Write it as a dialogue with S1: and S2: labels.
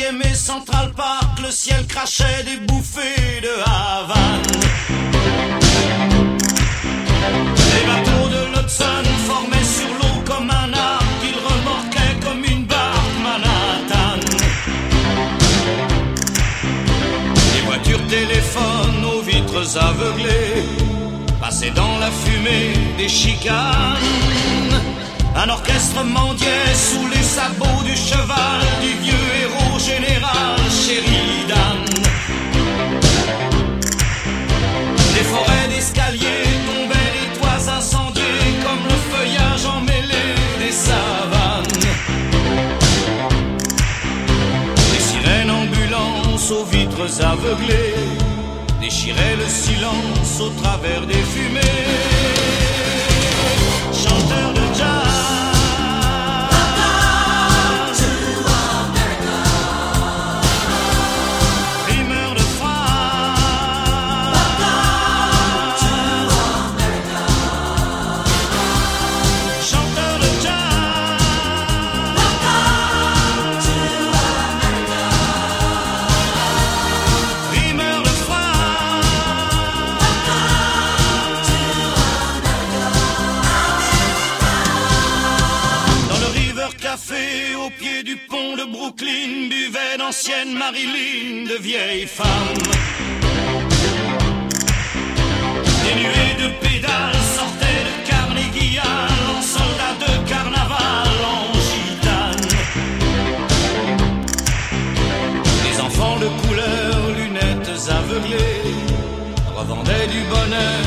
S1: 5e et Central Park, le ciel crachait des bouffées de Havane. Les bateaux de l'Hudson formaient sur l'eau comme un arc qu'ils remorquaient comme une barque Manhattan. Les voitures téléphones aux vitres aveuglées passaient dans la fumée des chicanes. Un orchestre mendiait sous les sabots du cheval du vieux héros général Sheridan. Des forêts d'escaliers tombaient, des toits incendiés comme le feuillage emmêlé des savanes. Des sirènes ambulances aux vitres aveuglées déchiraient le silence au travers des fumées. Chanteurs de jazz, au pied du pont de Brooklyn, buvaient d'anciennes Marilyn, de vieilles femmes. Des nuées de pédales sortaient de Carnegie Hall en soldats de carnaval, en gitane. Des enfants de couleur, lunettes aveuglées, revendaient du bonheur